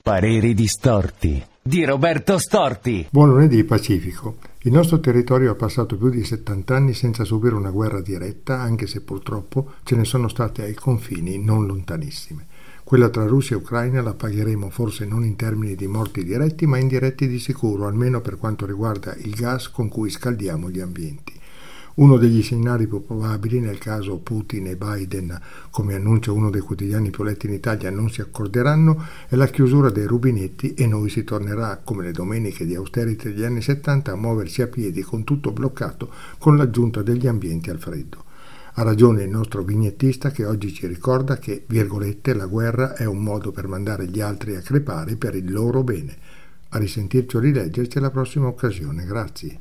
Pareri distorti di Roberto Storti. Buon lunedì Pacifico. Il nostro territorio ha passato più di 70 anni senza subire una guerra diretta, anche se purtroppo ce ne sono state ai confini non lontanissime. Quella tra Russia e Ucraina la pagheremo forse non in termini di morti diretti, ma indiretti di sicuro, almeno per quanto riguarda il gas con cui scaldiamo gli ambienti. Uno degli scenari più probabili, nel caso Putin e Biden, come annuncia uno dei quotidiani più letti in Italia, non si accorderanno, è la chiusura dei rubinetti e noi si tornerà, come le domeniche di austerity degli anni 70, a muoversi a piedi con tutto bloccato, con l'aggiunta degli ambienti al freddo. Ha ragione il nostro vignettista che oggi ci ricorda che, virgolette, la guerra è un modo per mandare gli altri a crepare per il loro bene. A risentirci o rileggerci alla prossima occasione. Grazie.